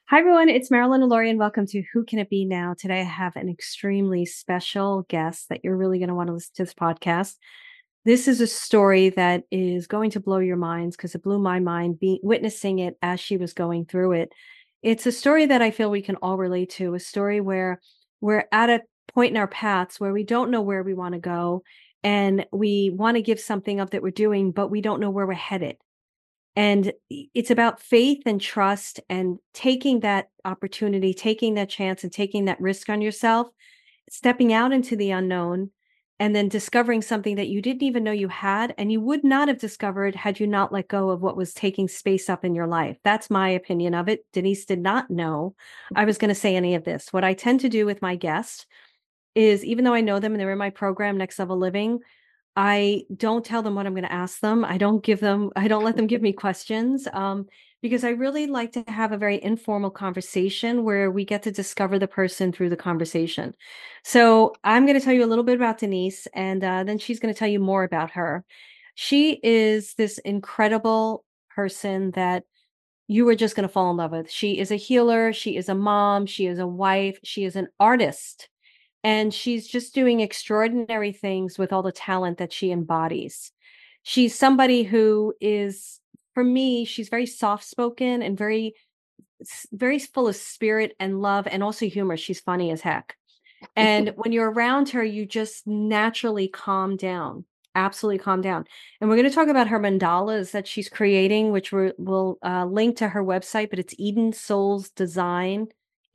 Hi, everyone. It's Marilyn Alori, and welcome to Who Can It Be Now? Today, I have an extremely special guest that you're really going to want to listen to this podcast. This is a story that is going to blow your minds because it blew my mind witnessing it as she was going through it. It's a story that I feel we can all relate to, a story where we're at a point in our paths where we don't know where we want to go and we want to give something up that we're doing, but we don't know where we're headed. And it's about faith and trust and taking that opportunity, taking that chance and taking that risk on yourself, stepping out into the unknown and then discovering something that you didn't even know you had and you would not have discovered had you not let go of what was taking space up in your life. That's my opinion of it. Denise did not know I was going to say any of this. What I tend to do with my guests is, even though I know them and they're in my program, Next Level Living, I don't tell them what I'm gonna ask them. I don't let them give me questions, because I really like to have a very informal conversation where we get to discover the person through the conversation. So I'm gonna tell you a little bit about Denise, and then she's gonna tell you more about her. She is this incredible person that you are just gonna fall in love with. She is a healer, she is a mom, she is a wife, she is an artist. And she's just doing extraordinary things with all the talent that she embodies. She's somebody who is, for me, she's very soft-spoken and very full of spirit and love and also humor. She's funny as heck. And when you're around her, you just naturally calm down, absolutely calm down. And we're going to talk about her mandalas that she's creating, which we'll link to her website, but it's Eden Souls Design,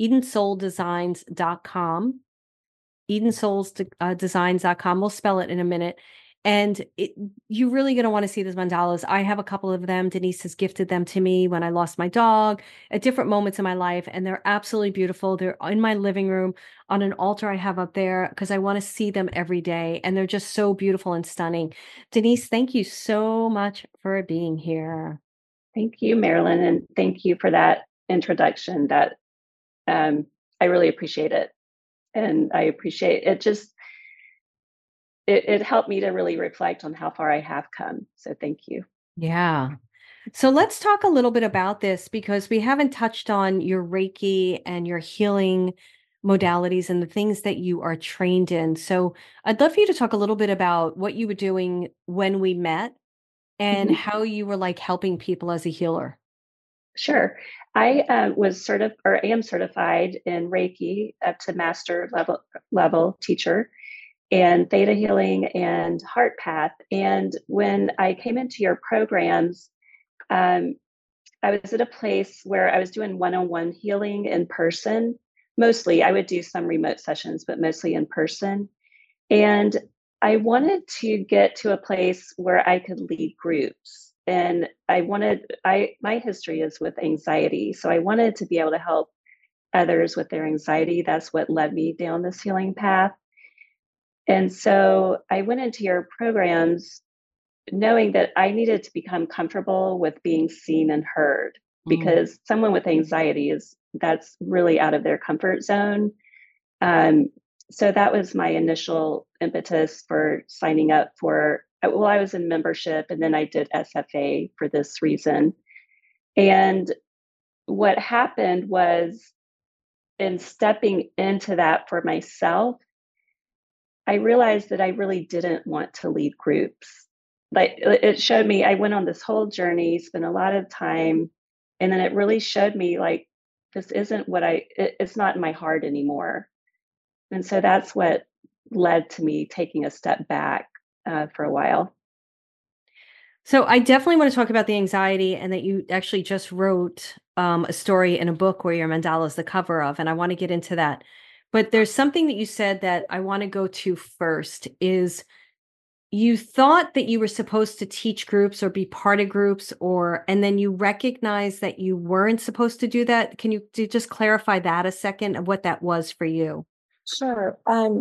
EdenSoulDesigns.com. EdenSoulsDesigns.com. We'll spell it in a minute. And you're really going to want to see these mandalas. I have a couple of them. Denise has gifted them to me when I lost my dog at different moments in my life. And they're absolutely beautiful. They're in my living room on an altar I have up there because I want to see them every day. And they're just so beautiful and stunning. Denise, thank you so much for being here. Thank you, Marilyn, and thank you for that introduction. That um, I really appreciate it, and I appreciate it. It helped me to really reflect on how far I have come. So thank you. Yeah. So let's talk a little bit about this because we haven't touched on your Reiki and your healing modalities and the things that you are trained in. So I'd love for you to talk a little bit about what you were doing when we met and Mhm. how you were like helping people as a healer. Sure. I was certified or am certified in Reiki up to master level teacher and theta healing and heart path. And when I came into your programs, um, I was at a place where I was doing one-on-one healing in person. Mostly, I would do some remote sessions, but mostly in person. And I wanted to get to a place where I could lead groups. And my history is with anxiety. So I wanted to be able to help others with their anxiety. That's what led me down this healing path. And so I went into your programs knowing that I needed to become comfortable with being seen and heard Mm. because someone with anxiety is that's really out of their comfort zone. Um, so that was my initial impetus for signing up for. Well, I was in membership and then I did SFA for this reason. And what happened was in stepping into that for myself, I realized that I really didn't want to lead groups. Like it showed me, I went on this whole journey, spent a lot of time, and then it really showed me like, this isn't it's not in my heart anymore. And so that's what led to me taking a step back for a while. So I definitely want to talk about the anxiety and that you actually just wrote a story in a book where your mandala is the cover of, and I want to get into that. But there's something that you said that I want to go to first is you thought that you were supposed to teach groups or be part of groups and then you recognized that you weren't supposed to do that. Can you just clarify that a second of what that was for you? Sure.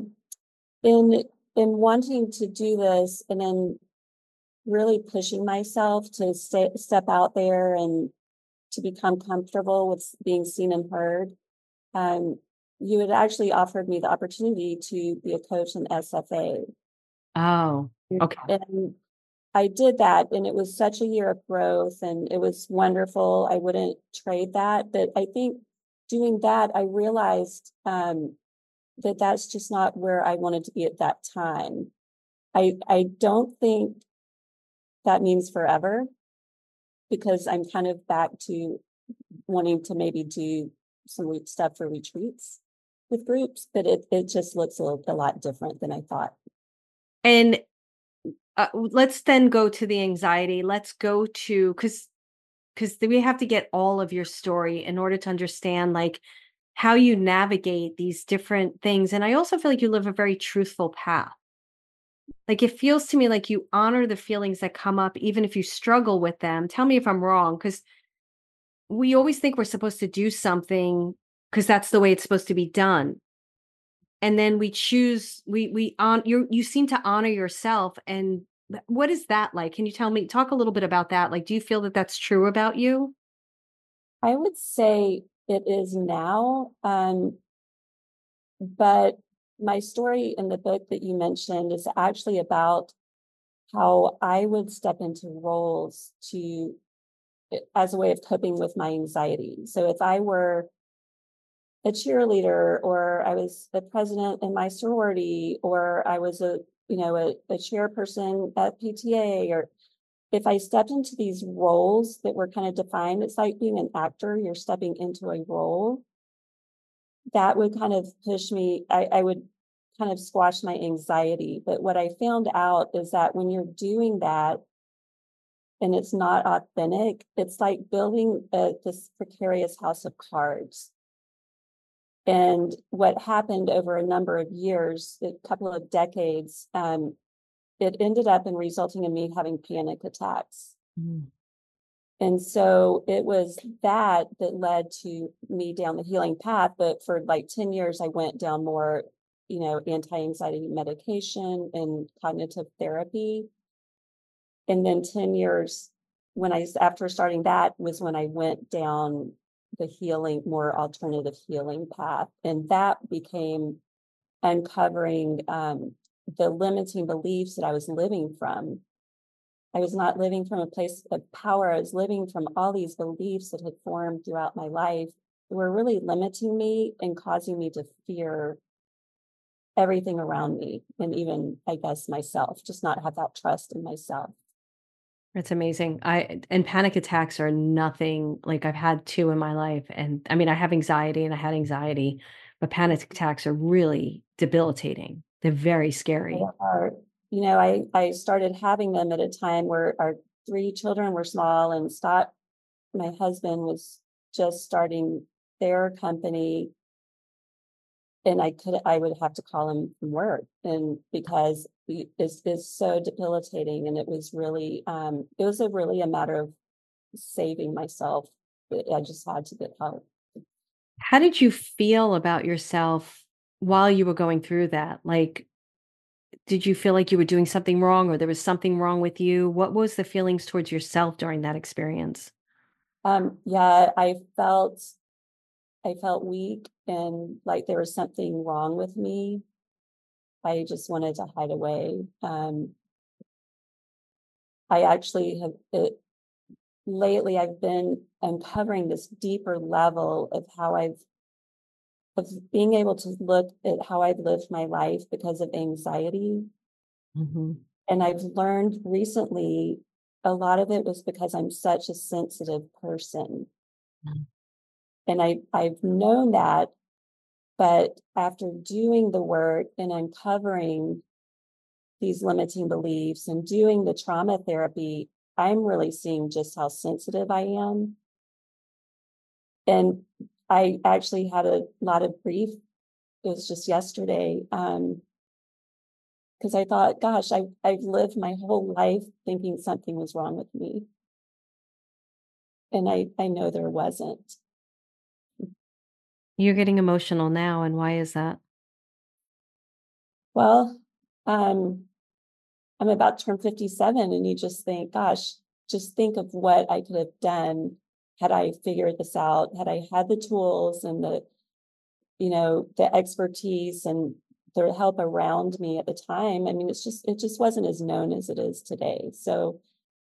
In wanting to do this and then really pushing myself to step out there and to become comfortable with being seen and heard, um, you had actually offered me the opportunity to be a coach in SFA. Oh, okay. And I did that, and it was such a year of growth, and it was wonderful. I wouldn't trade that. But I think doing that, I realized that that's just not where I wanted to be at that time. I don't think that means forever, because I'm kind of back to wanting to maybe do some stuff for retreats with groups, but it just looks a lot different than I thought. And let's then go to the anxiety. Let's go to, because we have to get all of your story in order to understand like how you navigate these different things. And I also feel like you live a very truthful path. Like it feels to me like you honor the feelings that come up, even if you struggle with them. Tell me if I'm wrong, because we always think we're supposed to do something because that's the way it's supposed to be done. And then we choose, we on you seem to honor yourself. And what is that like? Can you talk a little bit about that? Like, do you feel that that's true about you? I would say it is now, but my story in the book that you mentioned is actually about how I would step into roles to as a way of coping with my anxiety. So if I were a cheerleader, or I was the president in my sorority, or I was a chairperson at PTA, or if I stepped into these roles that were kind of defined, it's like being an actor, you're stepping into a role, that would kind of push me. I would kind of squash my anxiety. But what I found out is that when you're doing that and it's not authentic, it's like building this precarious house of cards. And what happened over a number of years, a couple of decades, it ended up in resulting in me having panic attacks. Mm. And so it was that led to me down the healing path. But for like 10 years, I went down more, anti-anxiety medication and cognitive therapy. And then 10 years, after starting that, was when I went down the more alternative healing path. And that became uncovering the limiting beliefs that I was living from. I was not living from a place of power. I was living from all these beliefs that had formed throughout my life that were really limiting me and causing me to fear everything around me, and even, I guess, myself, just not have that trust in myself. It's amazing. And panic attacks are nothing like I've had two in my life. And I mean, I have anxiety and I had anxiety, but panic attacks are really debilitating. They're very They scary. are, I started having them at a time where our three children were small, and Scott, my husband, was just starting their company, and I would have to call him from work, and because it's so debilitating, and it was really a matter of saving myself. I just had to get help. How did you feel about yourself while you were going through that? Like, did you feel like you were doing something wrong or there was something wrong with you? What was the feelings towards yourself during that experience? Yeah, I felt weak and like there was something wrong with me. I just wanted to hide away. I actually have lately I've been uncovering this deeper level of being able to look at how I've lived my life because of anxiety. Hmm. And I've learned recently a lot of it was because I'm such a sensitive person. And I've known that, but after doing the work and uncovering these limiting beliefs and doing the trauma therapy, I'm really seeing just how sensitive I am. And I actually had a lot of grief. It was just yesterday, because I thought, gosh, I've lived my whole life thinking something was wrong with me. And I know there wasn't. You're getting emotional now. And why is that? Well, um, I'm about to turn 57, and you just think, gosh, just think of what I could have done had I figured this out, had I had the tools and the expertise and the help around me at the time. I mean, it just wasn't as known as it is today. So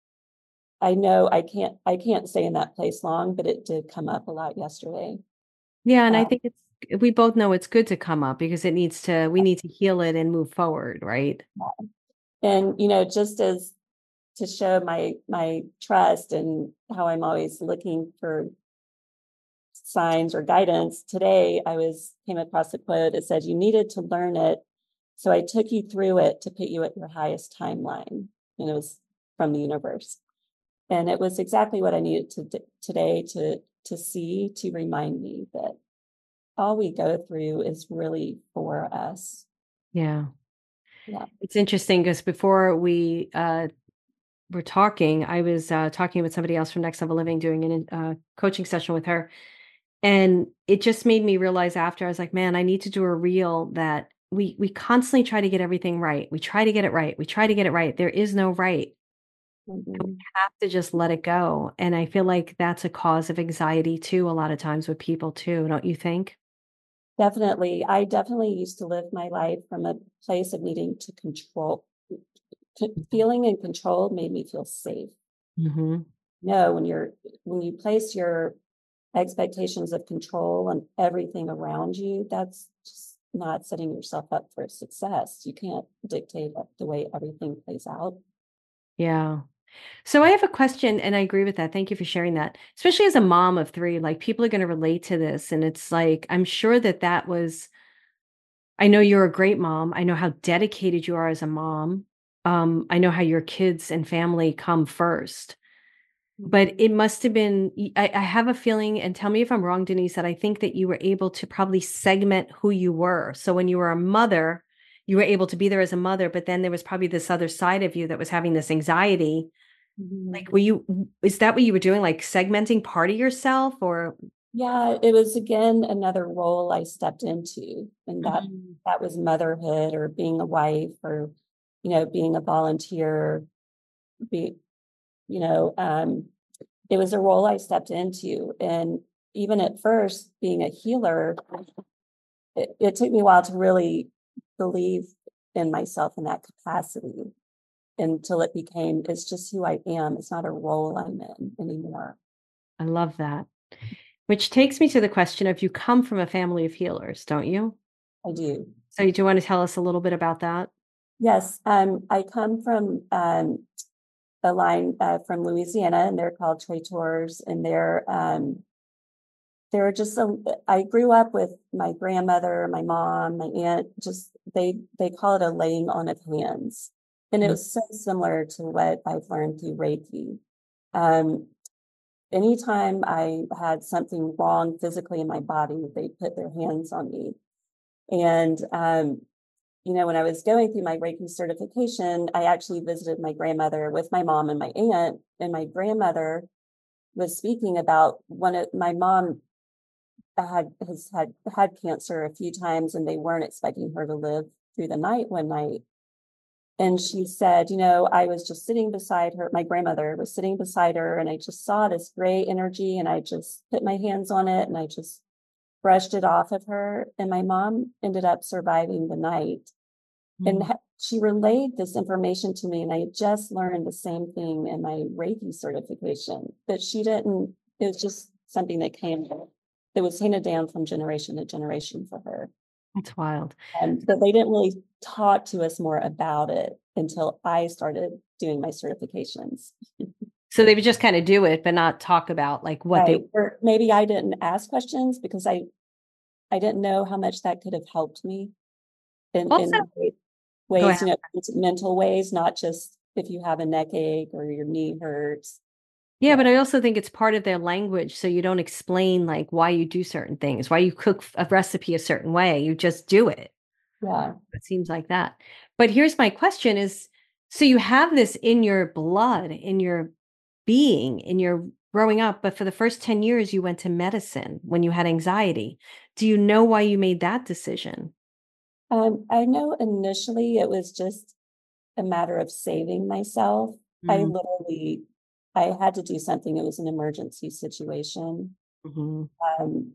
I know I can't stay in that place long, but it did come up a lot yesterday. Yeah, and I Uh, think we both know it's good to come up because we need to heal it and move forward, right? and just as to show my trust and how I'm always looking for signs or guidance. Today I came across a quote. It said, "You needed to learn it, so I took you through it to put you at your highest timeline." And it was from the universe. And it was exactly what I needed today to see, to remind me that all we go through is really for us. Yeah. Yeah. It's interesting because before we were talking, I was talking with somebody else from Next Level Living, doing a coaching session with her. And it just made me realize after, I was like, man, I need to do a reel that we constantly try to get everything right. We try to get it right. We try to get it right. There is no right. And we Mhm. have to just let it go. And I feel like that's a cause of anxiety too, a lot of times with people too, don't you think? Definitely. I definitely used to live my life from a place of needing to control. Feeling in control made me feel safe. Hmm. No, when you place your expectations of control on everything around you, that's just not setting yourself up for success. You can't dictate the way everything plays out. Yeah. So I have a question, and I agree with that. Thank you for sharing that. Especially as a mom of three, like people are going to relate to this. And it's like, I'm sure that that was, I know you're a great mom. I know how dedicated you are as a mom. I know how your kids and family come first. But Mhm. it must have been, I have a feeling, and tell me if I'm wrong, Denise, that I think that you were able to probably segment who you were. So when you were a mother, you were able to be there as a mother, but then there was probably this other side of you that was having this anxiety. Like, Mhm. is that what you were doing? Like segmenting part of yourself or? Yeah, it was again another role I stepped into, and Mhm. that was motherhood or being a wife or being a volunteer. Be you know It was a role I stepped into, and even at first, being a healer, it took me a while to really believe in myself in that capacity until it became, it's just who I am. It's not a role I'm in anymore. I love that. Which takes me to the question of you come from a family of healers, don't you? I do. So do you want to tell us a little bit about that? Yes, I come from a line from Louisiana, and they're called Traitors, and they're just I grew up with my grandmother, my mom, my aunt. Just they call it a laying on of hands, and it Mm. was so similar to what I've learned through Reiki. Um, Anytime I had something wrong physically in my body, they put their hands on me. And when I was going through my Reiki certification, I actually visited my grandmother with my mom and my aunt, and my grandmother was speaking about one of my mom has had cancer a few times, and they weren't expecting her to live through the night one night. And she said, I was just sitting beside her. My grandmother was sitting beside her, and I just saw this gray energy, and I just put my hands on it, and I just brushed it off of her. And my mom ended up surviving the night. And Mm. she relayed this information to me, and I had just learned the same thing in my Reiki certification. But she didn't. It was just something that was handed down from generation to generation for her. It's wild. But they didn't really talk to us more about it until I started doing my certifications. So they would just kind of do it, but not talk about like what they. Right. Or maybe I didn't ask questions because I didn't know how much that could have helped me Also, in go ways, ahead. mental ways, not just if you have a neck ache or your knee hurts. Yeah, Yeah. but I also think it's part of their language. So you don't explain like why you do certain things, why you cook a recipe a certain way. You just do it. Yeah. It seems like that. But here's my question is, so you have this in your blood, in your being, in your growing up, but for the first 10 years you went to medicine when you had anxiety. Do you know why you made that decision? I know initially it was just a matter of saving myself. I Mm. literally, I had to do something. It was an emergency situation. Hmm. Um,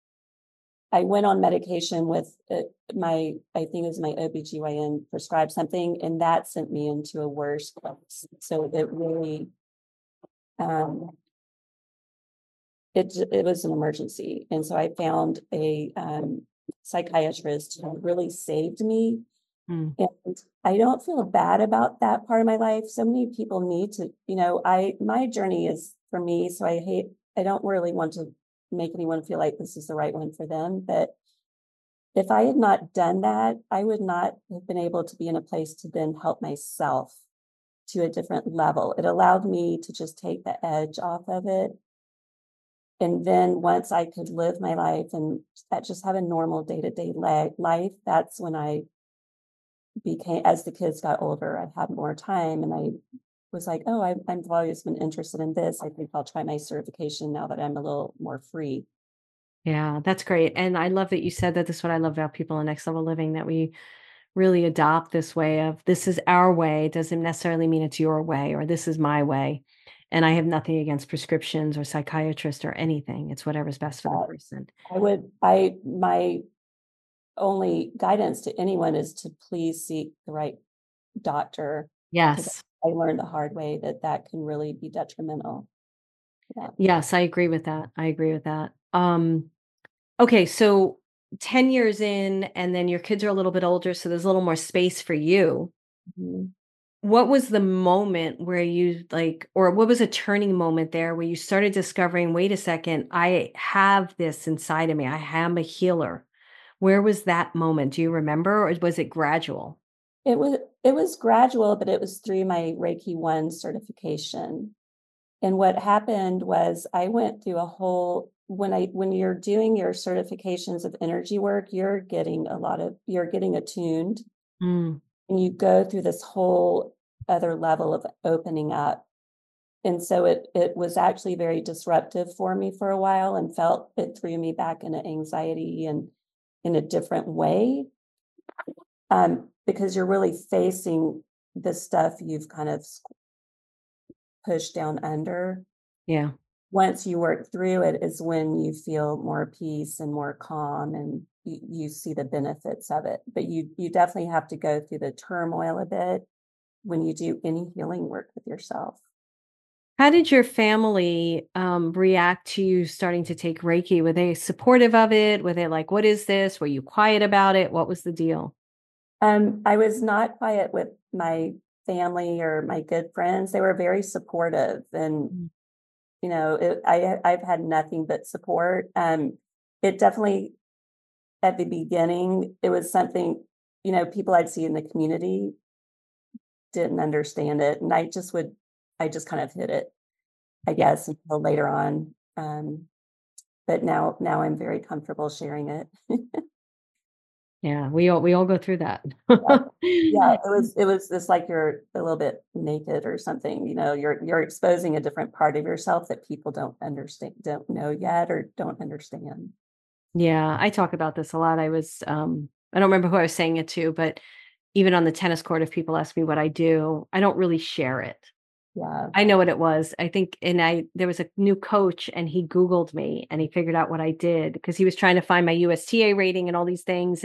I went on medication with I think it was my OBGYN prescribed something, and that sent me into a worse place. So it really, um, it was an emergency. And so I found a psychiatrist who really saved me. Mm. And I don't feel bad about that part of my life. So many people need to, my journey is for me. So I don't really want to make anyone feel like this is the right one for them. But if I had not done that, I would not have been able to be in a place to then help myself to a different level. It allowed me to just take the edge off of it. And then once I could live my life and just have a normal day-to-day life, that's when I became, as the kids got older, I had more time and I was like, oh, I've always been interested in this. I think I'll try my certification now that I'm a little more free. Yeah, that's great. And I love that you said that. This is what I love about people in Next Level Living, that we really adopt this way of this is our way. It doesn't necessarily mean it's your way or this is my way. And I have nothing against prescriptions or psychiatrists or anything. It's whatever's best for the person. My only guidance to anyone is to please seek the right doctor. Because Yes. I learned the hard way that can really be detrimental. Yeah. Yes, I agree with that. I agree with that. Okay, so 10 years in, and then your kids are a little bit older, so there's a little more space for you. Mhm. What was the moment where you like, or what was a turning moment there where you started discovering, wait a second, I have this inside of me. I am a healer. Where was that moment? Do you remember, or was it gradual? It was gradual, but it was through my Reiki 1 certification. And what happened was I went through a whole when you're doing your certifications of energy work, you're getting attuned Mm, and you go through this whole other level of opening up. And so it was actually very disruptive for me for a while and felt it threw me back into anxiety and in a different way. Because you're really facing the stuff you've kind of pushed down under. yeah. Once you work through it is when you feel more peace and more calm and you see the benefits of it. But you definitely have to go through the turmoil a bit when you do any healing work with yourself. How did your family react to you starting to take Reiki? Were they supportive of it? Were they like, what is this? Were you quiet about it? What was the deal? I was not quiet with my family or my good friends. They were very supportive and Mm. I've had nothing but support. It definitely at the beginning, it was something, people I'd see in the community didn't understand it. And I just kind of hid it, I Yeah. guess, until later on. But now I'm very comfortable sharing it. Yeah. We all go through that. Yeah. Yeah, it was just like you're a little bit naked or something, you're exposing a different part of yourself that people don't know yet or don't understand. Yeah, I talk about this a lot. I don't remember who I was saying it to, but even on the tennis court, if people ask me what I do, I don't really share it. Yeah. I know what it was. I think, and there was a new coach and he Googled me and he figured out what I did because he was trying to find my USTA rating and all these things.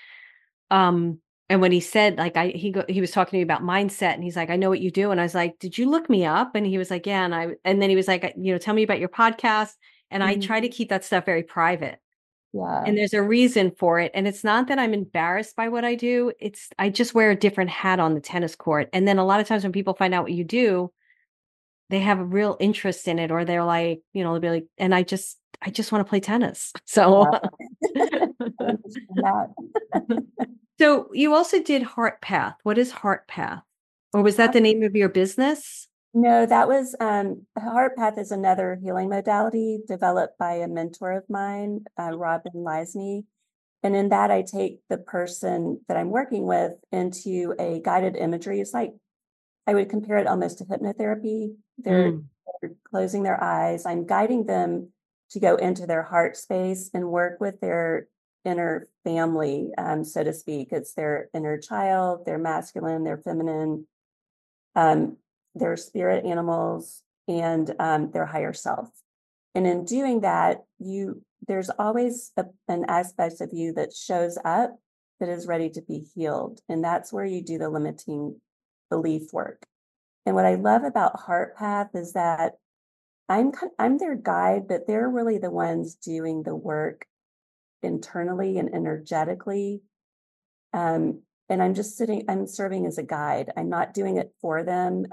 Um, and when he said, like, he was talking to me about mindset and he's like, I know what you do. And I was like, did you look me up? And he was like, yeah. And then he was like, tell me about your podcast. And I Mhm. try to keep that stuff very private. Yeah. And there's a reason for it. And it's not that I'm embarrassed by what I do. I just wear a different hat on the tennis court. And then a lot of times when people find out what you do, they have a real interest in it, or they're like, they'll be like, and I just want to play tennis. So, Yeah. I understand that. so you also did Heart Path. What is Heart Path? Or was that Heart- the name of your business? No, that was Heart Path is another healing modality developed by a mentor of mine, Robin Lisney. And in that, I take the person that I'm working with into a guided imagery. It's like I would compare it almost to hypnotherapy. Mm, They're closing their eyes. I'm guiding them to go into their heart space and work with their inner family, so to speak. It's their inner child, their masculine, their feminine, um, their spirit animals, and their higher self. And in doing that, there's always an aspect of you that shows up that is ready to be healed. And that's where you do the limiting belief work. And what I love about Heart Path is that I'm their guide, but they're really the ones doing the work internally and energetically. And I'm serving as a guide. I'm not doing it for them.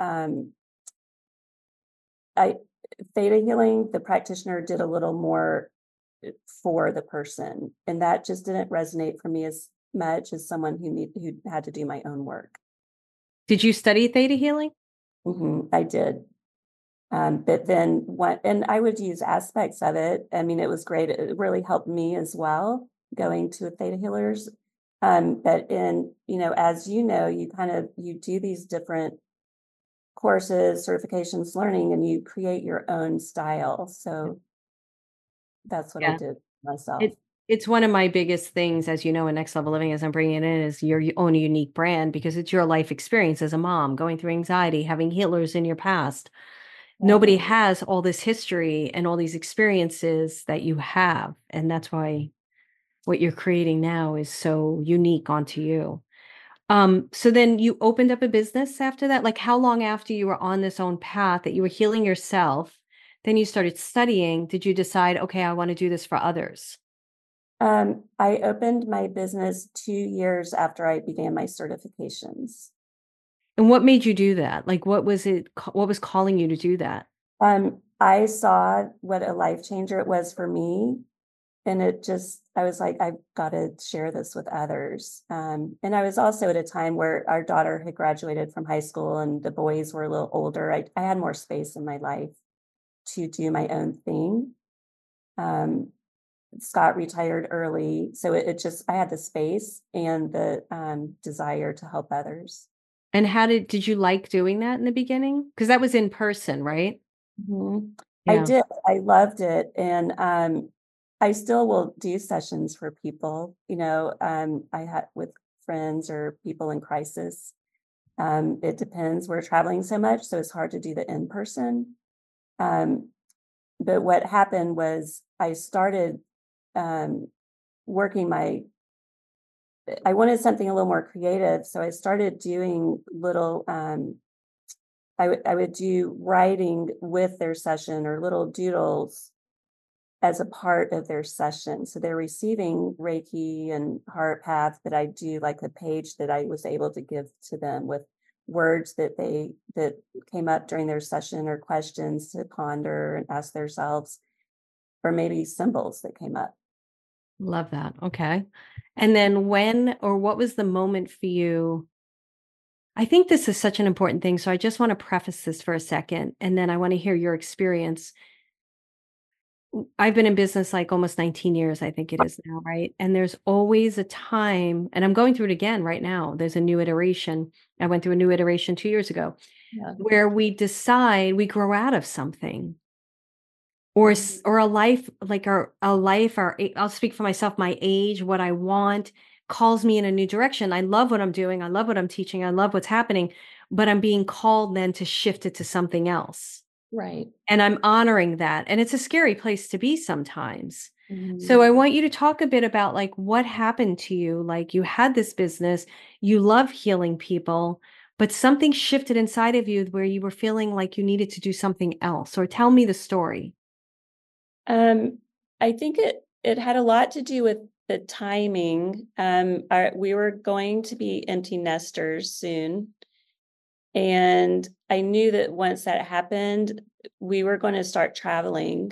I Theta healing, the practitioner did a little more for the person, and that just didn't resonate for me as much as someone who had to do my own work. Did you study theta healing? I did. But then and I would use aspects of it. I mean, it was great. It really helped me as well going to a theta healers. But as you know, you do these different courses, certifications, learning, and you create your own style. So that's what I Yeah. did myself. It's one of my biggest things, as you know, in Next Level Living, as I'm bringing it in, is your own unique brand, because it's your life experience as a mom, going through anxiety, having healers in your past. Nobody Right. has all this history and all these experiences that you have. And that's why what you're creating now is so unique onto you. So then you opened up a business after that? Like, how long after you were on this own path that you were healing yourself, then you started studying, did you decide, okay, I want to do this for others? I opened my business 2 years after I began my certifications. And what made you do that? Like, what was it, what was calling you to do that? I saw what a life changer it was for me. And I was like, I've got to share this with others. And I was also at a time where our daughter had graduated from high school and the boys were a little older. I had more space in my life to do my own thing. Um, Scott retired early. So I had the space and the desire to help others. And how did you like doing that in the beginning? Because that was in person, right? Mhm. I Yeah. did. I loved it. And I still will do sessions for people, I had with friends or people in crisis. It depends. We're traveling so much, so it's hard to do the in person. Um, but what happened was I started um, working I wanted something a little more creative. So I started doing little, I would do writing with their session or little doodles as a part of their session. So they're receiving Reiki and Heart Path, but I do like a page that I was able to give to them with words that came up during their session or questions to ponder and ask themselves, or maybe symbols that came up. Love that. Okay. And then when or what was the moment for you? I think this is such an important thing. So I just want to preface this for a second, and then I want to hear your experience. I've been in business like almost 19 years, I think it is now, right? And there's always a time, and I'm going through it again right now. There's a new iteration. I went through a new iteration 2 years ago Yeah. where we decide we grow out of something or a life, like a life, I'll speak for myself, my age, what I want calls me in a new direction. I love what I'm doing. I love what I'm teaching. I love what's happening, but I'm being called then to shift it to something else. Right. And I'm honoring that. And it's a scary place to be sometimes. So Mhm. I want you to talk a bit about like what happened to you. Like you had this business, you love healing people, but something shifted inside of you where you were feeling like you needed to do something else. Or tell me the story. Um, I think it had a lot to do with the timing. We were going to be empty nesters soon, and I knew that once that happened, we were going to start traveling.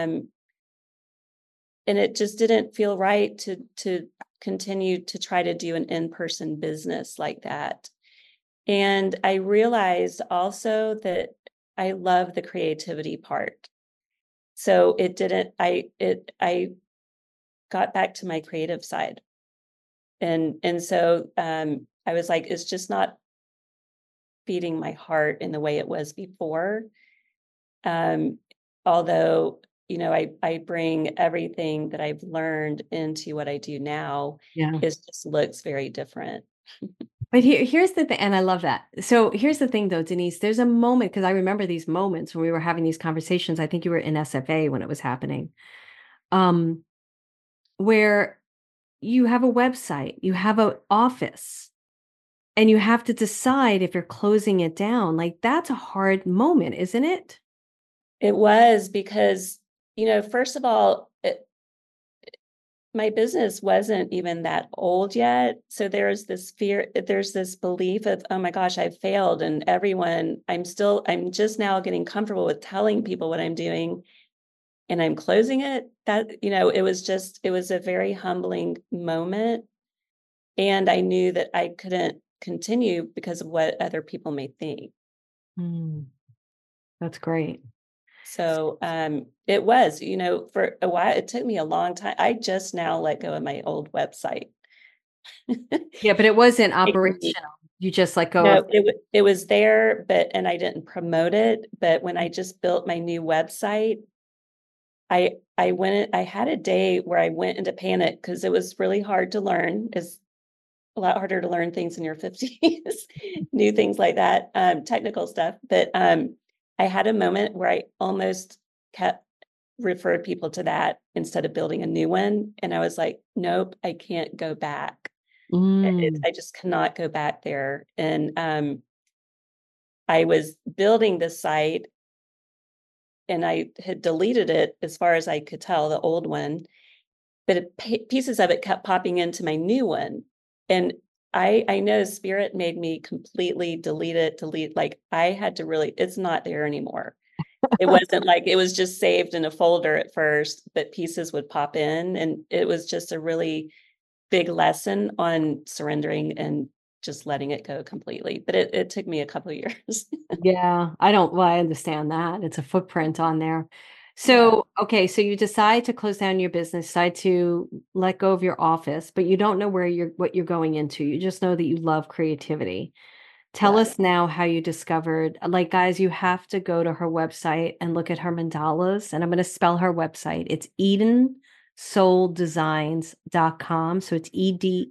And it just didn't feel right to continue to try to do an in-person business like that. And I realized also that I love the creativity part. So it didn't I got back to my creative side. And so I was like, it's just not feeding my heart in the way it was before. Um, Although, I bring everything that I've learned into what I do now, Yeah. it just looks very different. But here's the thing, and I love that. So here's the thing, though, Denise. There's a moment because I remember these moments when we were having these conversations. I think you were in SFA when it was happening, um, where you have a website, you have an office, and you have to decide if you're closing it down. Like that's a hard moment, isn't it? It was because, first of all, my business wasn't even that old yet. So there's this fear, there's this belief of, oh my gosh, I've failed. And I'm just now getting comfortable with telling people what I'm doing and I'm closing it. It was a very humbling moment. And I knew that I couldn't continue because of what other people may think. Mm, that's great. So it was, for a while, it took me a long time. I just now let go of my old website. Yeah, but it wasn't It- operational. You just let go of. No, it was there, and I didn't promote it. But when I just built my new website, I had a day where I went into panic because it was really hard to learn. It's a lot harder to learn things in your 50s, new things like that, technical stuff. But I had a moment where I almost kept referred people to that instead of building a new one. And I was like, nope, I can't go back. Mm, I just cannot go back there. And I was building the site and I had deleted it as far as I could tell, the old one, but pieces of it kept popping into my new one. And I know Spirit made me completely delete. Like I had to really, it's not there anymore. It wasn't like it was just saved in a folder at first, but pieces would pop in. And it was just a really big lesson on surrendering and just letting it go completely. But it took me a couple of years. yeah, well, I understand that. It's a footprint on there. Yeah. So, okay, so you decide to close down your business, decide to let go of your office, but you don't know what you're going into. You just know that you love creativity. Tell Yeah. us now how you discovered, like, guys, you have to go to her website and look at her mandalas. And I'm going to spell her website. It's EdenSoulDesigns.com. So it's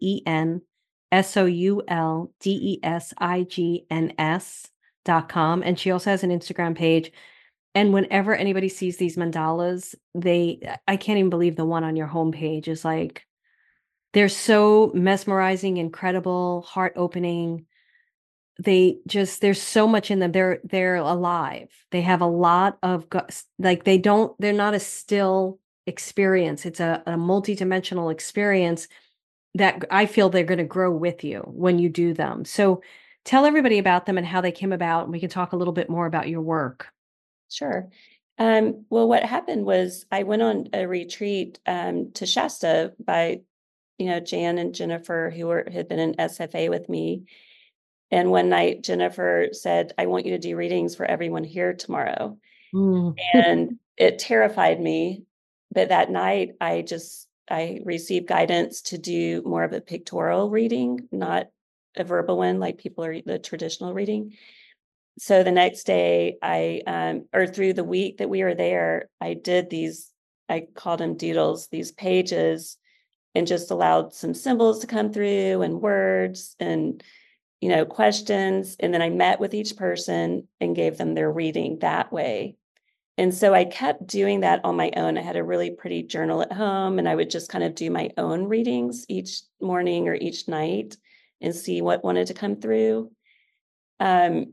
EdenSoulDesigns.com. And she also has an Instagram page. And whenever anybody sees these mandalas, I can't even believe the one on your homepage is like, they're so mesmerizing, incredible, heart opening. There's so much in them. They're alive. They have a lot of like they're not a still experience. It's a multi-dimensional experience that I feel they're going to grow with you when you do them. So tell everybody about them and how they came about, and we can talk a little bit more about your work. Sure. Well, what happened was I went on a retreat to Shasta by, Jan and Jennifer, had been in SFA with me. And one night, Jennifer said, I want you to do readings for everyone here tomorrow. Mm. And it terrified me. But that night, I received guidance to do more of a pictorial reading, not a verbal one like people are the traditional reading. So the next day or through the week that we were there, I did I called them doodles, these pages, and just allowed some symbols to come through and words and, questions. And then I met with each person and gave them their reading that way. And so I kept doing that on my own. I had a really pretty journal at home and I would just kind of do my own readings each morning or each night and see what wanted to come through. Um,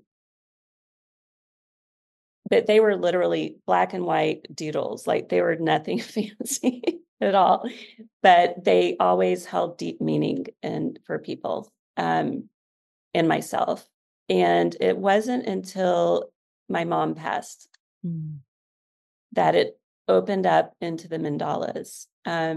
but they were literally black and white doodles, like they were nothing fancy at all, but they always held deep meaning and for people, and myself. And it wasn't until my mom passed Mm. that it opened up into the mandalas.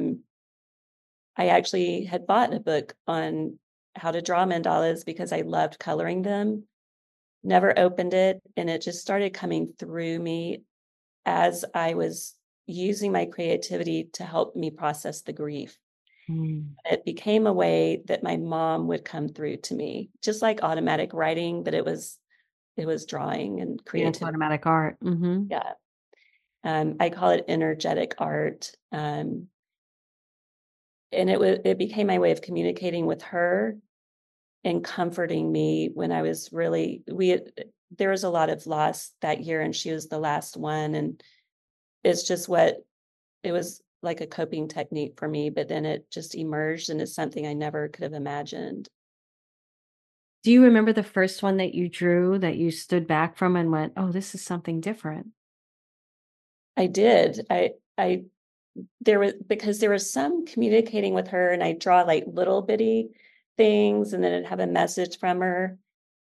I actually had bought a book on how to draw mandalas because I loved coloring them, never opened it, and it just started coming through me as I was using my creativity to help me process the grief. Mm. It became a way that my mom would come through to me, just like automatic writing, but it was drawing and Yeah, it's creativity. automatic art. Hmm. Yeah. I call it energetic art. And it became my way of communicating with her and comforting me when I was really there was a lot of loss that year and she was the last one. And it's just it was like a coping technique for me, but then it just emerged and it's something I never could have imagined. Do you remember the first one that you drew that you stood back from and went, "Oh, this is something different"? I did. I because there was some communicating with her, and I draw like little bitty things, and then I'd have a message from her.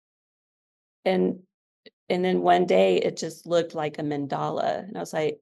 And then one day it just looked like a mandala. And I was like,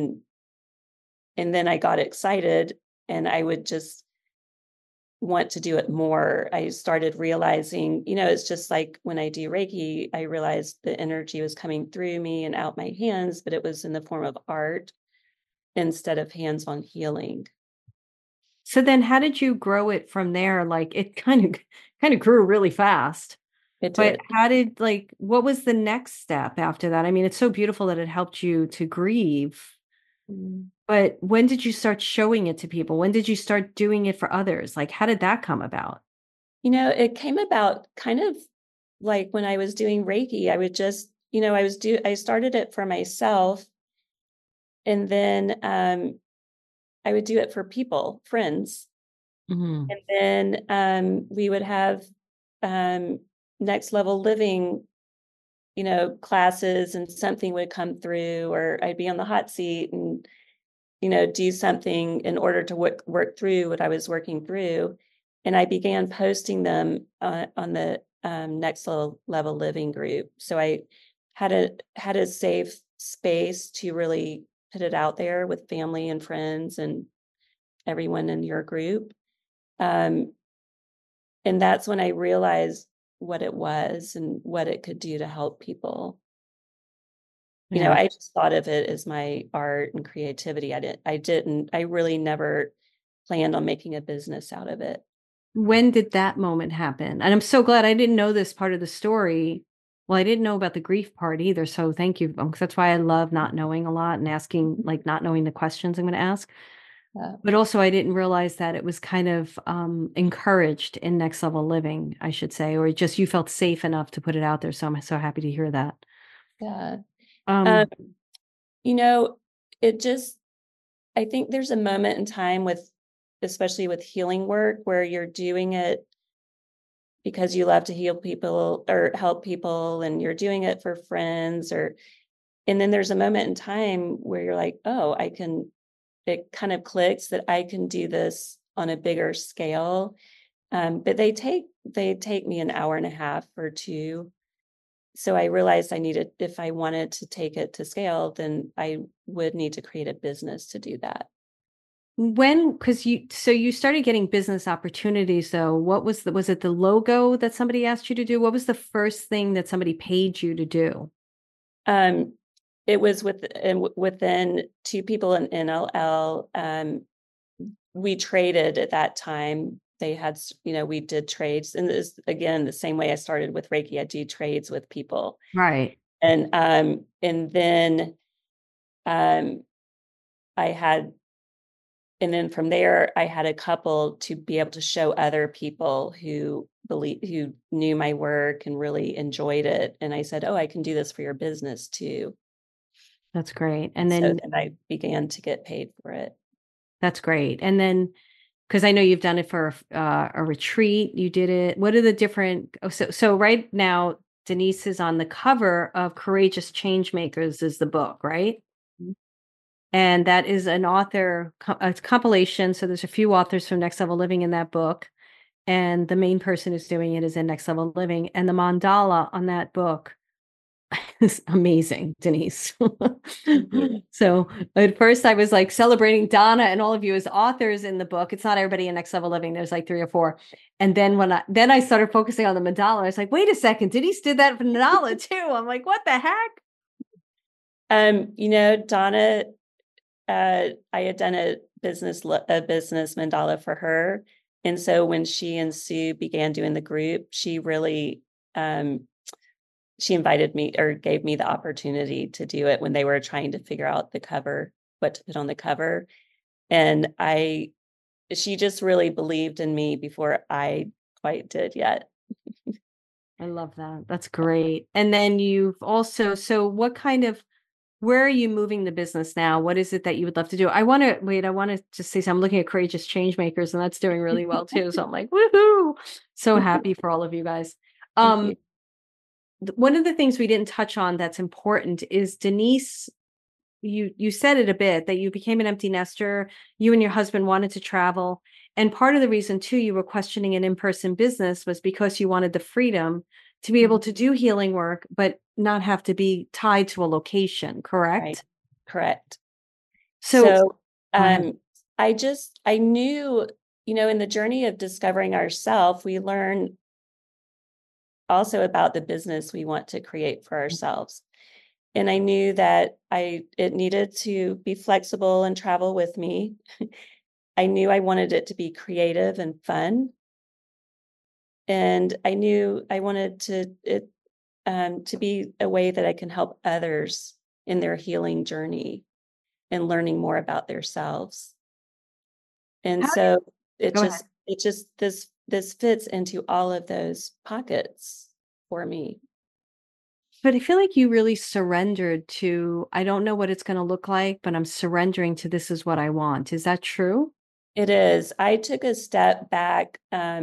and then I got excited, and I would just want to do it more. I started realizing, it's just like when I do Reiki, I realized the energy was coming through me and out my hands, but it was in the form of art instead of hands-on healing. So then how did you grow it from there? Like it kind of grew really fast. It But did. what was the next step after that? I mean, it's so beautiful that it helped you to grieve. Mm. But when did you start showing it to people? When did you start doing it for others? Like, how did that come about? It came about kind of like when I was doing Reiki. I would just, I started it for myself, and then I would do it for people, friends. Mhm. And then we would have um, next level living, classes, and something would come through, or I'd be on the hot seat and, do something in order to work through what I was working through. And I began posting them on the next level living group. So I had a safe space to really put it out there with family and friends and everyone in your group. Um, and that's when I realized what it was and what it could do to help people. Yeah. I just thought of it as my art and creativity. I really never planned on making a business out of it. When did that moment happen? And I'm so glad I didn't know this part of the story. Well, I didn't know about the grief part either. So thank you. 'Cause that's why I love not knowing a lot and asking, like not knowing the questions I'm going to ask. Uh, But also, I didn't realize that it was kind of encouraged in Next Level Living, I should say, or just you felt safe enough to put it out there. So I'm so happy to hear that. yeah. Um, Um, you know, it just, I think there's a moment in time especially with healing work, where you're doing it because you love to heal people or help people, and you're doing it for friends, and then there's a moment in time where you're like, oh, it kind of clicks that I can do this on a bigger scale. But they take me an hour and a half or two. So I realized if I wanted to take it to scale, then I would need to create a business to do that. because you started getting business opportunities though. What was it the logo that somebody asked you to do? What was the first thing that somebody paid you to do? Um, it was within two people in NLL. We traded at that time. We did trades, and this again the same way I started with Reiki. I do trades with people, Right. and then um, I had, and then from there I had a couple to be able to show other people who knew my work and really enjoyed it. And I said, "Oh, I can do this for your business too." That's great. And So then then I began to get paid for it. that's great. And then because I know you've done it for a retreat, you did it. What are the different? So right now, Denise is on the cover of Courageous Changemakers is the book, right? Mhm. And that is a compilation. So there's a few authors from Next Level Living in that book, and the main person who's doing it is in Next Level Living, and the mandala on that book is amazing, Denise. Thank you. So at first I was like celebrating Donna and all of you as authors in the book. It's not everybody in Next Level Living. There's like three or four. And then then I started focusing on the mandala. I was like, wait a second, Denise did that for mandala too. I'm like, what the heck? Donna, I had done a business mandala for her. And so when she and Sue began doing the group, um, she invited me or gave me the opportunity to do it when they were trying to figure out what to put on the cover. And she just really believed in me before I quite did yet. I love that. That's great. And then you've also, so where are you moving the business now? What is it that you would love to do? I want to just say, so I'm looking at Courageous Changemakers and that's doing really well too. So I'm like, woohoo. So happy for all of you guys. Thank you. One of the things we didn't touch on that's important is Denise you said it a bit that you became an empty nester. You and your husband wanted to travel. And part of the reason too you were questioning an in-person business was because you wanted the freedom to be able to do healing work, but not have to be tied to a location, Right. correct? Correct. So So, go ahead. I knew, in the journey of discovering ourselves, we learn also about the business we want to create for ourselves. And I knew that it needed to be flexible and travel with me. I knew I wanted it to be creative and fun. And I knew I wanted to be a way that I can help others in their healing journey and learning more about themselves. And How did so Go ahead. this fits into all of those pockets for me. But I feel like you really surrendered to, I don't know what it's going to look like, but I'm surrendering to this is what I want. Is that true? It is. I took a step back.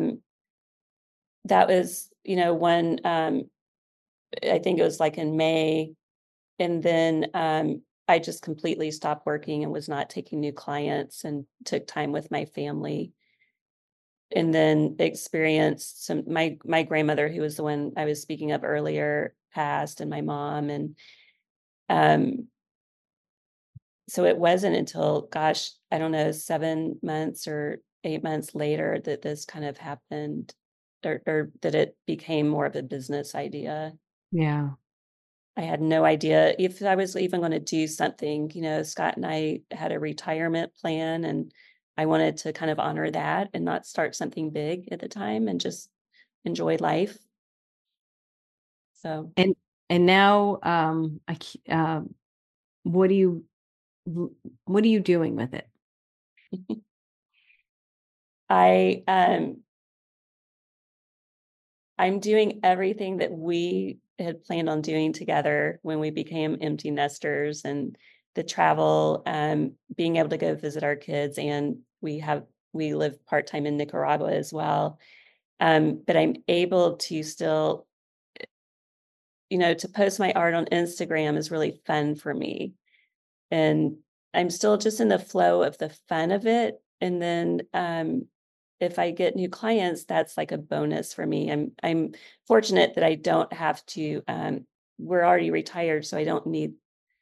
That was, when I think it was like in May, and then I just completely stopped working and was not taking new clients and took time with my family. And then experienced my grandmother, who was the one I was speaking of earlier, passed, and my mom. And um so it wasn't until, gosh, I don't know, 7 months or 8 months later that this kind of happened, or that it became more of a business idea. Yeah. I had no idea if I was even going to do something. Scott and I had a retirement plan, and I wanted to kind of honor that and not start something big at the time and just enjoy life. So And now what do you what are you doing with it? I I'm doing everything that we had planned on doing together when we became empty nesters, and the travel, being able to go visit our kids, and we live part-time in Nicaragua as well. But I'm able to still, to post my art on Instagram is really fun for me. And I'm still just in the flow of the fun of it. And then if I get new clients, that's like a bonus for me. I'm fortunate that I don't have to. We're already retired, so I don't need.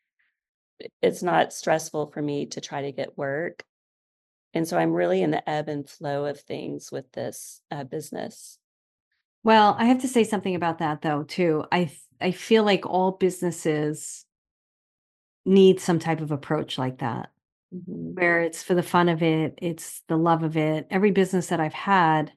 It's not stressful for me to try to get work, and so I'm really in the ebb and flow of things with this business. Well, I have to say something about that though too. I feel like all businesses need some type of approach like that, Mhm. where it's for the fun of it, it's the love of it. Every business that I've had,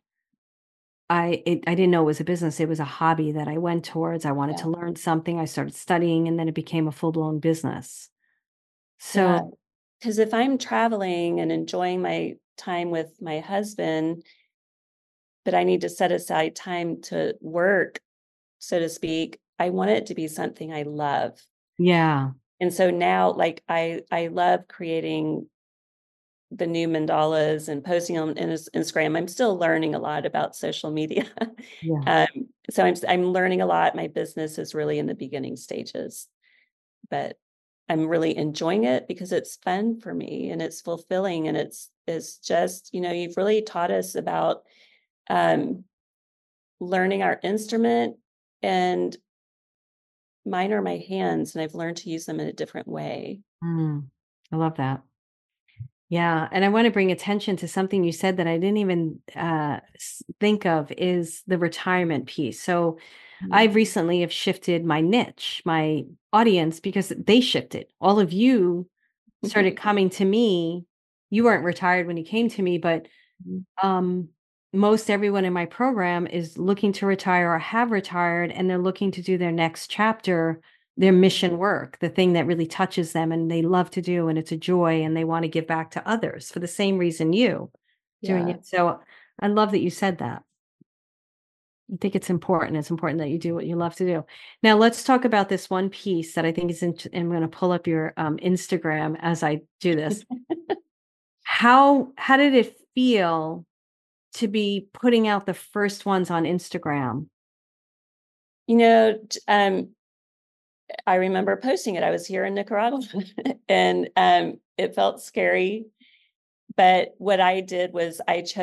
I didn't know it was a business. It was a hobby that I went towards. I wanted Yeah, to learn something. I started studying and then it became a full-blown business. yeah. So, Because if I'm traveling and enjoying my time with my husband, but I need to set aside time to work, so to speak, I want it to be something I love. yeah. And so now, like, I love creating the new mandalas and posting on Instagram. I'm still learning a lot about social media. Yeah. um, so I'm learning a lot. My business is really in the beginning stages, but I'm really enjoying it because it's fun for me and it's fulfilling, and it's just, you've really taught us about um, learning our instrument, and mine are my hands, and I've learned to use them in a different way. Mm, I love that. Yeah, and I want to bring attention to something you said that I didn't even think of is the retirement piece. So Mhm. I've recently have shifted my niche, my audience, because they shifted. All of you started coming to me. You weren't retired when you came to me, but um, most everyone in my program is looking to retire or have retired, and they're looking to do their next chapter, their mission work, the thing that really touches them and they love to do, and it's a joy, and they want to give back to others for the same reason you doing Yeah. it. So I love that you said that. I think it's important. It's important that you do what you love to do. Now, let's talk about this one piece that I think is, I'm going to pull up your Instagram as I do this. How did it feel to be putting out the first ones on Instagram? You know, t- um, I remember posting it. I was here in Nicaragua and it felt scary. But what I did was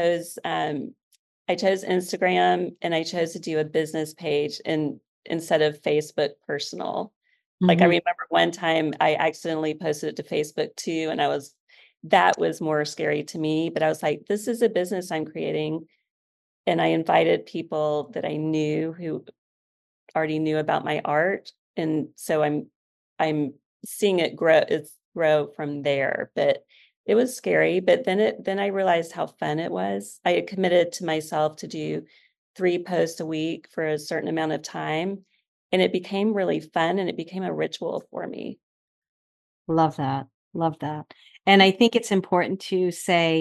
I chose Instagram and I chose to do a business page instead of Facebook personal. Like I Mhm. remember one time I accidentally posted it to Facebook too, and that was more scary to me. But I was like, this is a business I'm creating. And I invited people that I knew who already knew about my art. And so I'm seeing it grow from there. But it was scary. But then I realized how fun it was. I had committed to myself to do 3 posts a week for a certain amount of time. And it became really fun and it became a ritual for me. Love that. Love that. And I think it's important to say,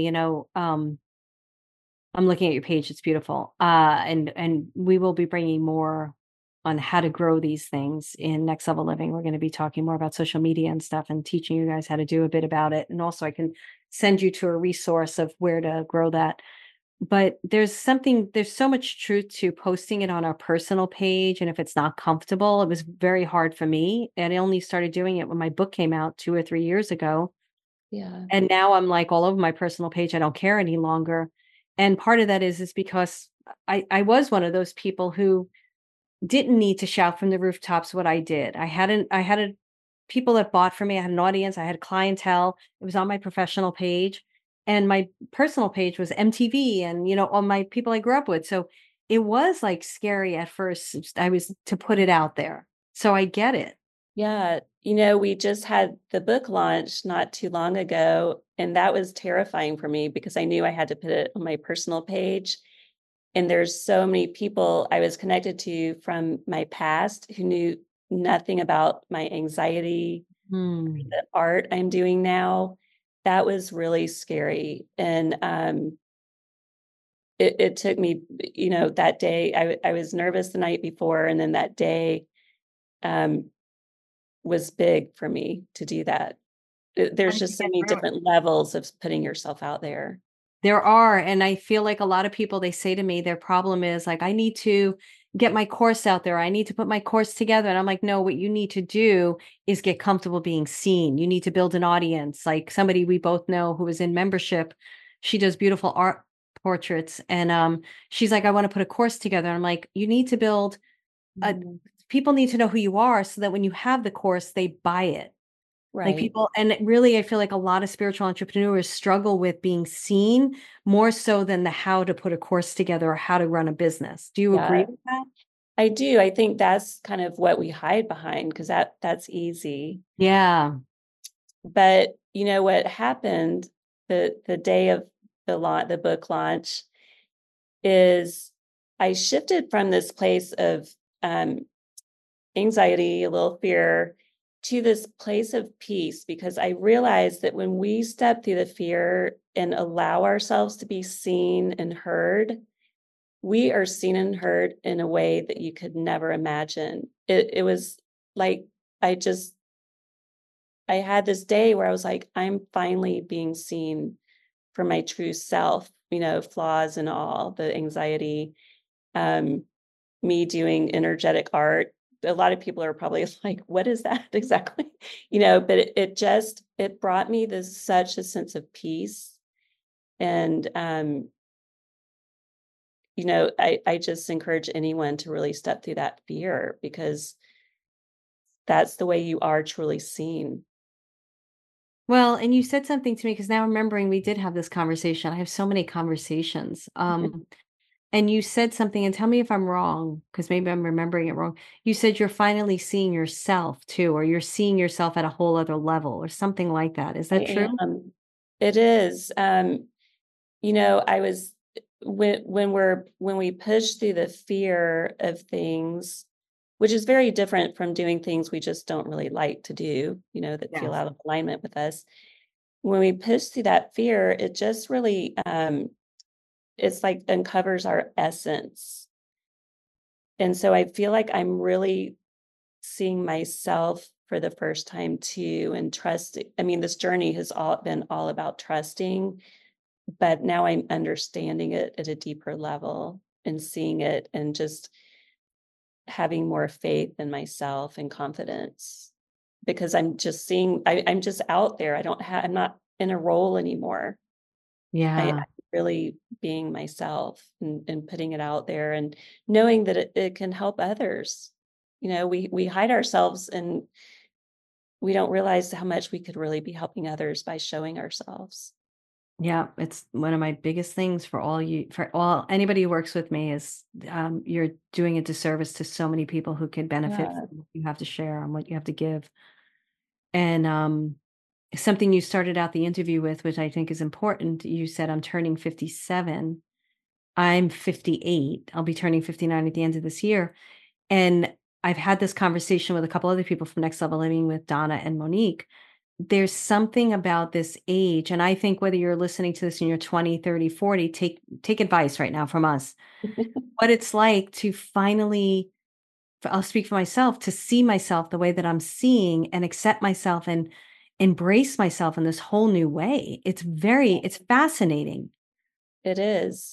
I'm looking at your page, it's beautiful. And we will be bringing more on how to grow these things in Next Level Living. We're going to be talking more about social media and stuff and teaching you guys how to do a bit about it. And also I can send you to a resource of where to grow that. But there's so much truth to posting it on our personal page. And if it's not comfortable, it was very hard for me. And I only started doing it when my book came out 2 or 3 years ago. Yeah. And now I'm like all over my personal page. I don't care any longer. And part of that is because I was one of those people who didn't need to shout from the rooftops what I did. I had a people that bought from me. I had an audience. I had clientele. It was on my professional page, and my personal page was MTV, and all my people I grew up with. So it was like scary at first. I was to put it out there. So I get it. Yeah. We just had the book launch not too long ago, and that was terrifying for me because I knew I had to put it on my personal page. And there's so many people I was connected to from my past who knew nothing about my anxiety, Hmm. the art I'm doing now. That was really scary. And it took me, that day, I was nervous the night before. And then that day um, was big for me to do that. How There's did you just so get many through it? different levels of putting yourself out there. There are, and I feel like a lot of people, they say to me, their problem is like, I need to get my course out there. I need to put my course together. And I'm like, no, what you need to do is get comfortable being seen. You need to build an audience. Like somebody we both know who is in membership, she does beautiful art portraits. And she's like, I want to put a course together. And I'm like, you need to build a Mhm. people need to know who you are so that when you have the course, they buy it. Like Right. people, and really, I feel like a lot of spiritual entrepreneurs struggle with being seen more so than the how to put a course together or how to run a business. Do you agree Yeah, with that? I do. I think that's kind of what we hide behind because that's easy. Yeah. But what happened the day of the book launch is I shifted from this place of um, anxiety, a little fear, to this place of peace because I realized that when we step through the fear and allow ourselves to be seen and heard, we are seen and heard in a way that you could never imagine. It was like I just I had this day where I was like, I'm finally being seen for my true self, flaws and all, the anxiety, um, me doing energetic art. A lot of people are probably like, what is that exactly? But it brought me this such a sense of peace. And I just encourage anyone to really step through that fear because that's the way you are truly seen. Well, and you said something to me because now remembering we did have this conversation. I have so many conversations. And you said something, and tell me if I'm wrong, because maybe I'm remembering it wrong. You said you're finally seeing yourself too, or you're seeing yourself at a whole other level, or something like that. Is that I true? am. It is. I was when we push through the fear of things, which is very different from doing things we just don't really like to do, that feel Yes. out of alignment with us. When we push through that fear, it just really it's like uncovers our essence. And so I feel like I'm really seeing myself for the first time too and trusting. I mean, this journey has been all about trusting, but now I'm understanding it at a deeper level and seeing it and just having more faith in myself and confidence, because I'm just I'm just out there. I'm not in a role anymore. I'm Yeah. really being myself and putting it out there and knowing that it can help others. We hide ourselves and we don't realize how much we could really be helping others by showing ourselves. Yeah, it's one of my biggest things for all anybody who works with me is you're doing a disservice to so many people who could benefit Yeah. from what you have to share and what you have to give. And something you started out the interview with, which I think is important, you said, I'm turning 57. I'm 58. I'll be turning 59 at the end of this year. And I've had this conversation with a couple other people from Next Level Living with Donna and Monique. There's something about this age, and I think whether you're listening to this in your 20, 30, 40, take advice right now from us. What it's like to finally, I'll speak for myself, to see myself the way that I'm seeing and accept myself and embrace myself in this whole new way. It's fascinating. It is.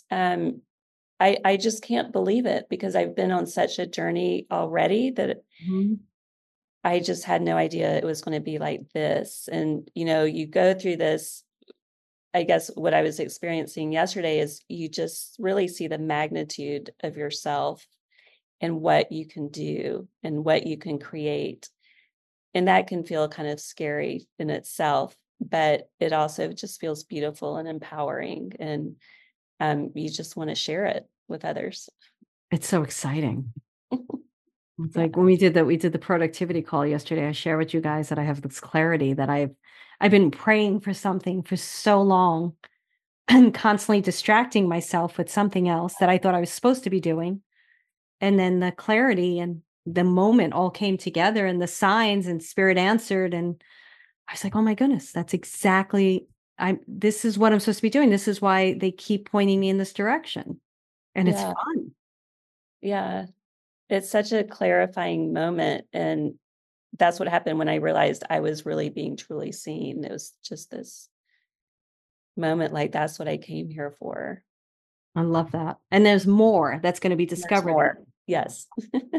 I just can't believe it because I've been on such a journey already that Mhm. I just had no idea it was going to be like this. And, you go through this. I guess what I was experiencing yesterday is you just really see the magnitude of yourself and what you can do and what you can create. And that can feel kind of scary in itself, but it also just feels beautiful and empowering. And you just want to share it with others. It's so exciting. It's Yeah. like when we did the productivity call yesterday, I share with you guys that I have this clarity that I've been praying for something for so long and constantly distracting myself with something else that I thought I was supposed to be doing. And then the clarity and the moment all came together and the signs and spirit answered. And I was like, oh my goodness, that's exactly this is what I'm supposed to be doing. This is why they keep pointing me in this direction. And it's Yeah. fun. Yeah. It's such a clarifying moment. And that's what happened when I realized I was really being truly seen. It was just this moment like that's what I came here for. I love that. And there's more that's going to be There's discovered. more. Yes.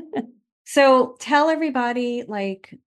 So tell everybody like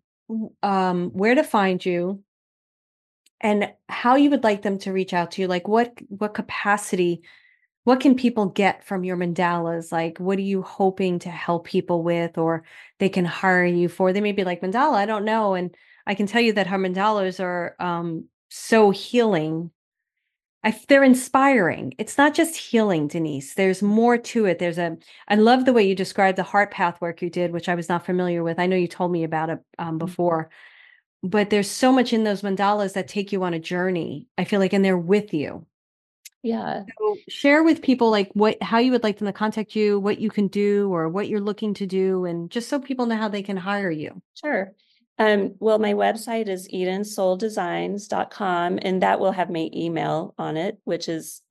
where to find you and how you would like them to reach out to you. Like what capacity, what can people get from your mandalas? Like what are you hoping to help people with or they can hire you for? They may be like, mandala, I don't know. And I can tell you that her mandalas are so healing. They're inspiring. It's not just healing, Denise. There's more to it. I love the way you described the heart path work you did, which I was not familiar with. I know you told me about it before, but there's so much in those mandalas that take you on a journey. I feel like, and they're with you. Yeah, So share with people like how you would like them to contact you, what you can do, or what you're looking to do, and just so people know how they can hire you. sure. Well, my website is EdenSoulDesigns.com, and that will have my email on it, which is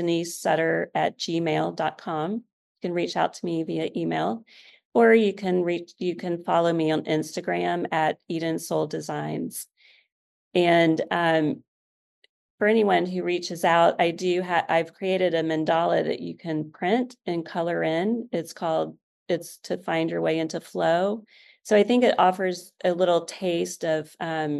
edenisesutter@gmail.com. You can reach out to me via email, or you can follow me on Instagram at Eden Soul Designs. And for anyone who reaches out, I've created a mandala that you can print and color in. It's to find your way into flow. So I think it offers a little taste of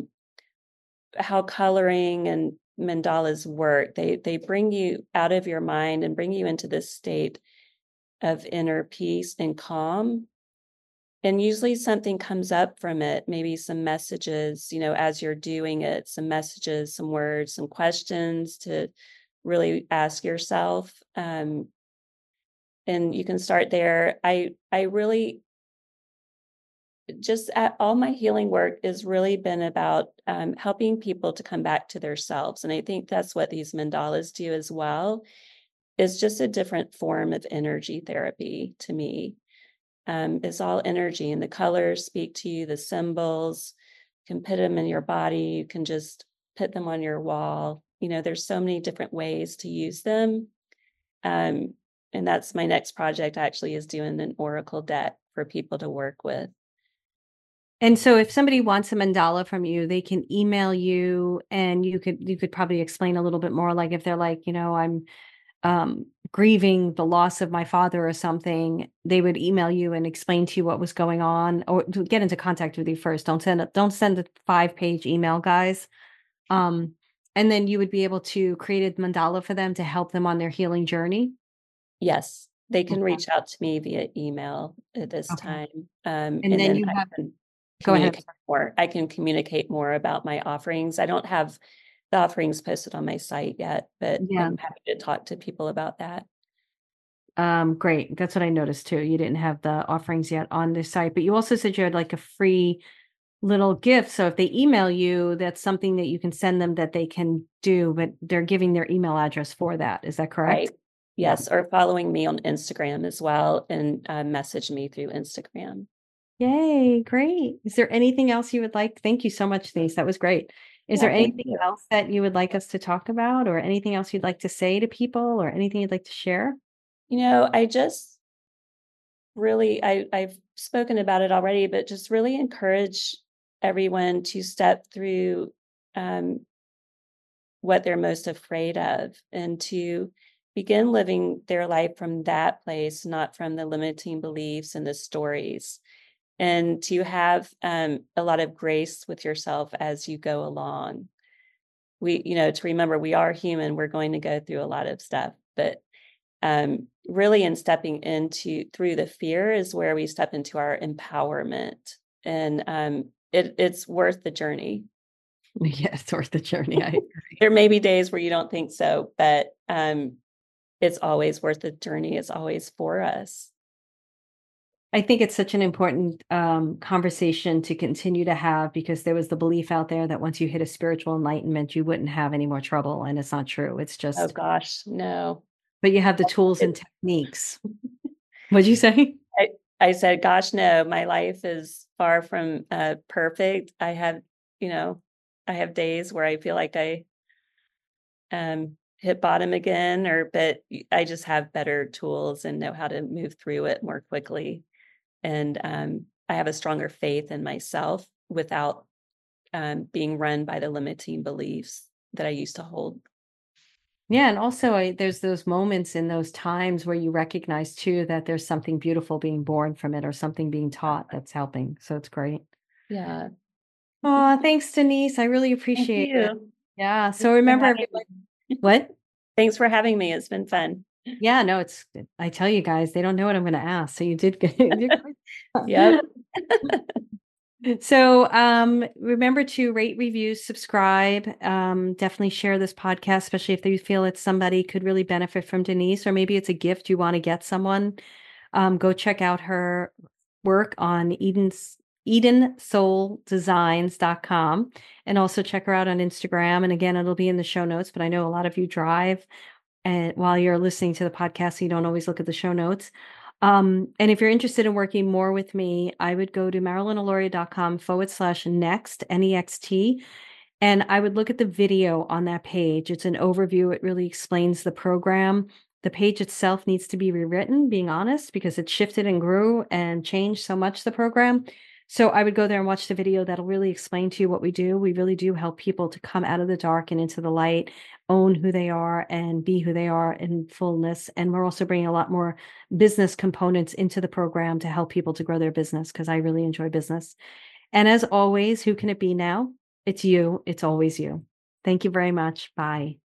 how coloring and mandalas work. They bring you out of your mind and bring you into this state of inner peace and calm. And usually something comes up from it, maybe some messages, as you're doing it, some messages, some words, some questions to really ask yourself. And you can start there. I really just all my healing work has really been about helping people to come back to their selves. And I think that's what these mandalas do as well. It's just a different form of energy therapy to me. It's all energy, and the colors speak to you, the symbols. You can put them in your body, you can just put them on your wall. There's so many different ways to use them. Um, and that's my next project actually, is doing an oracle deck for people to work with. And so if somebody wants a mandala from you, they can email you and you could probably explain a little bit more. Like if they're like, grieving the loss of my father or something, they would email you and explain to you what was going on, or to get into contact with you first. Don't send a 5-page email, guys. And then you would be able to create a mandala for them to help them on their healing journey. Yes, they can Okay. reach out to me via email at this Okay. time. And then you have, go ahead. Communicate more. I can communicate more about my offerings. I don't have the offerings posted on my site yet, but Yeah. I'm happy to talk to people about that. Great. That's what I noticed too. You didn't have the offerings yet on the site, but you also said you had like a free little gift. So if they email you, that's something that you can send them that they can do, but they're giving their email address for that. Is that correct? Right. Yes, or following me on Instagram as well, and message me through Instagram. Yay, great. Is there anything else you would like? Thank you so much, Denise. That was great. Is Yeah, there thank anything you. else that you would like us to talk about, or anything else you'd like to say to people, or anything you'd like to share? I just really, I've spoken about it already, but just really encourage everyone to step through what they're most afraid of, and to begin living their life from that place, not from the limiting beliefs and the stories, and to have a lot of grace with yourself as you go along. To remember we are human, we're going to go through a lot of stuff, but really in stepping into through the fear is where we step into our empowerment, and it's worth the journey. Yeah, it's worth the journey. I agree. There may be days where you don't think so, but it's always worth the journey. It's always for us. I think it's such an important conversation to continue to have, because there was the belief out there that once you hit a spiritual enlightenment, you wouldn't have any more trouble. And it's not true. It's Oh just, gosh, no. but you have the tools and techniques. What'd you say? I said, gosh, no, my life is far from perfect. I have days where I feel like I hit bottom again, but I just have better tools and know how to move through it more quickly. And I have a stronger faith in myself without being run by the limiting beliefs that I used to hold. Yeah. And also, there's those moments in those times where you recognize too that there's something beautiful being born from it, or something being taught that's helping. So it's great. Yeah. Oh, thanks, Denise. I really Thank appreciate it. you. Yeah. Thanks So for remember, having everyone, me. what? Thanks for having me. It's been fun. Yeah, no, I tell you guys, they don't know what I'm going to ask. So you did good. You did great. Yep. So remember to rate, review, subscribe. Definitely share this podcast, especially if you feel that somebody could really benefit from Denise, or maybe it's a gift you want to get someone. Go check out her work on EdenSoulDesigns.com, and also check her out on Instagram. And again, it'll be in the show notes, but I know a lot of you drive and while you're listening to the podcast, so you don't always look at the show notes. And if you're interested in working more with me, I would go to marilynalauria.com/next, NEXT. And I would look at the video on that page. It's an overview. It really explains the program. The page itself needs to be rewritten, being honest, because it shifted and grew and changed so much, the program. So I would go there and watch the video. That'll really explain to you what we do. We really do help people to come out of the dark and into the light, own who they are, and be who they are in fullness. And we're also bringing a lot more business components into the program to help people to grow their business, because I really enjoy business. And as always, who can it be now? It's you. It's always you. Thank you very much. Bye.